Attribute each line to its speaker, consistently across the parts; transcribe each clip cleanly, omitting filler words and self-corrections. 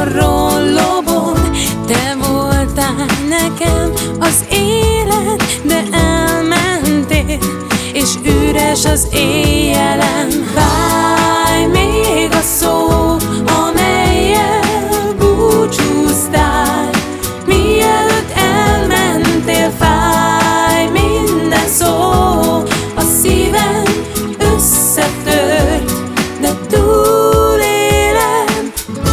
Speaker 1: forró lobog. Te voltál nekem az élet, de elmentél, és üres az éjjelem. Fáj még a szó, amellyel búcsúztál, mielőtt elmentél. Fáj minden szó, a szívem összetört, de túlélem.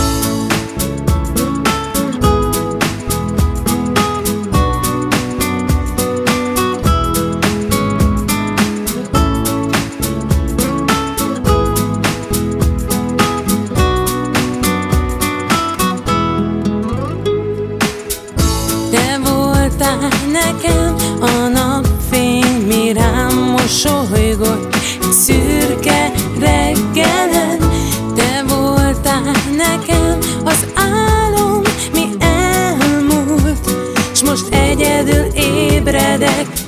Speaker 1: Te voltál nekem a napfény, mi rám mosolygott egy szürke reggelen. Te voltál nekem az álom, mi elmúlt, s most egyedül ébredek